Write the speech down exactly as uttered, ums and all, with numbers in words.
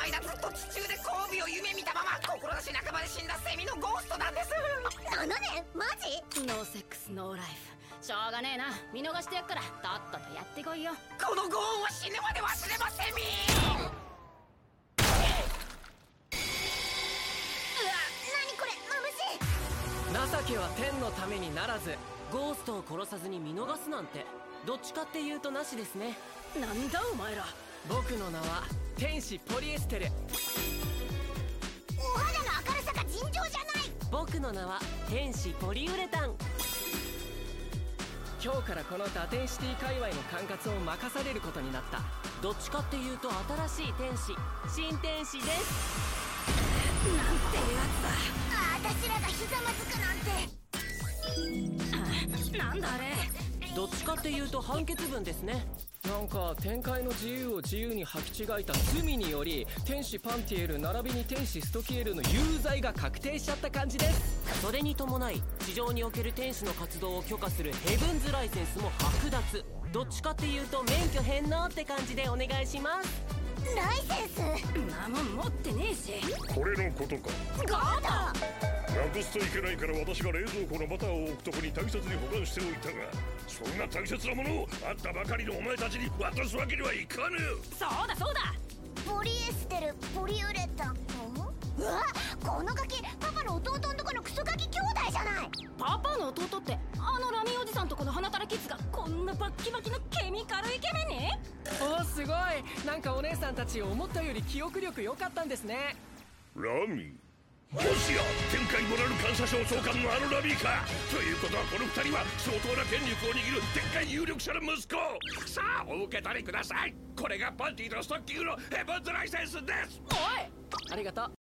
間ずっと地中で交尾を夢見たまま志半ばで死んだセミのゴーストなんです。 ななねんマジ？ ノーセックスノーライフ。しょうがねえな、見逃してやっからとっととやってこいよ。 このご恩は死ぬまで忘れませんみ。うわ、 何これ、眩しい。 情けは天のためにならず、ゴーストを殺さずに見逃すなんてどっちかっていうとなしですね。 なんだお前ら。 僕の名は天使ポリエステル。 お肌の明るさが尋常じゃない。 僕の名は天使ポリウレタン。今日からこの打天シティ界隈の管轄を任されることになった。どっちかっていうと新しい天使、新天使です。 なんてやつだ。 あたしらがひざまずくなんて。 なんだあれ。 どっちかっていうと判決文ですね。なんか展開の自由を自由に履き違えた罪により天使パンティエル並びに天使ストキエルの有罪が確定しちゃった感じです。それに伴い地上における天使の活動を許可するヘブンズライセンスも剥奪。どっちかっていうと免許返納って感じでお願いします。 ライセンスなもん持ってねえし。 これのことか。 ゴード。 なくすといけないから私が冷蔵庫のバターを置くとこに大切に保管しておいたが、そんな大切なものをあったばかりのお前たちに渡すわけにはいかぬ。 そうだそうだ。 ポリエステル、ポリウレタン。うわ、このガキパパの弟んとこのクソガキ兄弟じゃない。 パパの弟ってあのラミおじさんとこの鼻たらキッズがこんなバッキバキのケミカルイケメンに。 おーすごい。なんかお姉さんたち思ったより記憶力良かったんですね。 ラミ、もしや天界モラル監査省長官のあのラミーか。ということはこの二人は相当な権力を握る天界有力者の息子。さあお受け取りください。これがパンティとストッキングのヘブンズライセンスです。 おい、 ありがとう。